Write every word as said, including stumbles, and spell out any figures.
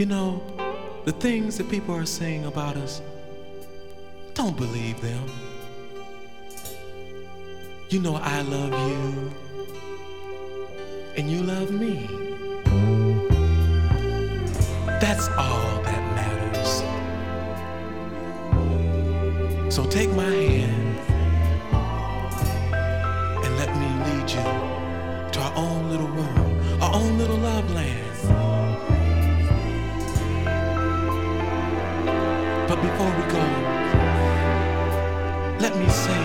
You know, the things that people are saying about us, don't believe them. You know I love you, and you love me. That's all that matters. So take my hand and let me lead you to our own little world, our own little love land. But before we go, let me say